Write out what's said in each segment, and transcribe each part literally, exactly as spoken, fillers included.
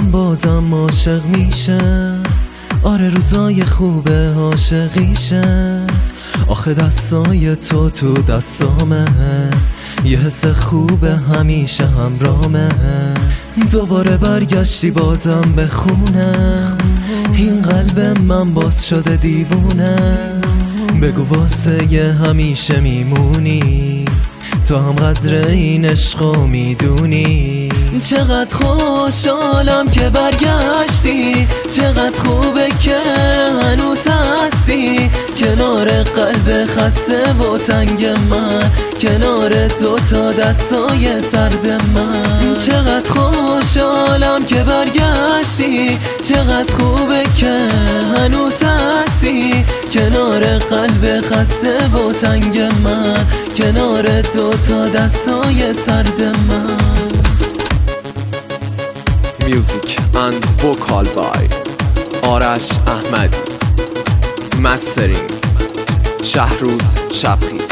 آدم بازم عاشق میشه. آره روزای خوبه عاشقیشه. آخه دستای تو تو دستامه، یه حس خوبه همیشه همرامه. دوباره برگشتی بازم به خونه، این قلب من باز شده دیوونه. بگو واسه یه همیشه میمونی، تو هم قدر این عشقو میدونی. چقدر خوشحالم که برگشتی، چقدر خوبه که هنوز هستی کنار قلب خسته و تنگ من، کنار دوتا دستای سرد من. چقدر خوشحالم که برگشتی، چقدر خوبه که هنوز هستی کنار قلب خسته و تنگ من، کنار دوتا دستای سرد من. Music and vocal by آرش احمدی. مسترینگ شهروز شبخیز.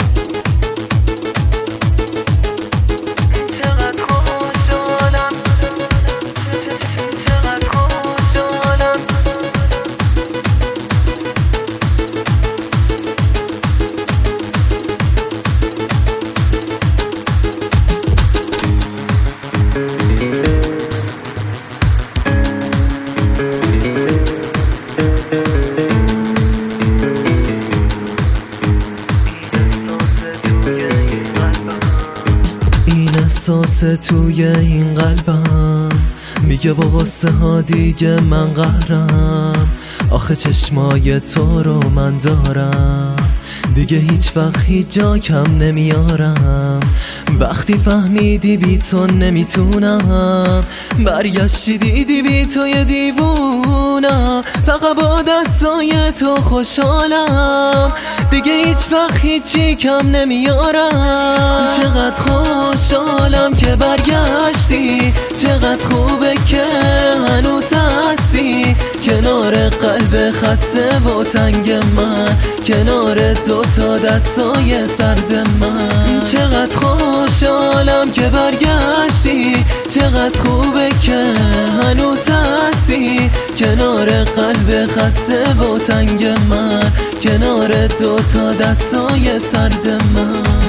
احساس توی این قلبم میگه با غصه ها دیگه من قهرم. آخه چشمای تو رو من دارم، دیگه هیچ وقت هیچ جا کم نمیارم. وقتی فهمیدی بی تو نمیتونم، برگشتی دیدی بی تو یه دیوونم. فقط با دستای تو خوشحالم، دیگه هیچ وقت هیچی کم نمیارم. چقدر خوشحالم که برگشتی، چقدر خوبه که هنوز هستی کنار قلب خسته و تنگ من، کنار دوتا دستای سرد من. چقدر خوشحالم که برگشتی، چقدر خوبه که هنوز هستی کنار قلب خسته و تنگ من، کنار دوتا دستای سرد من.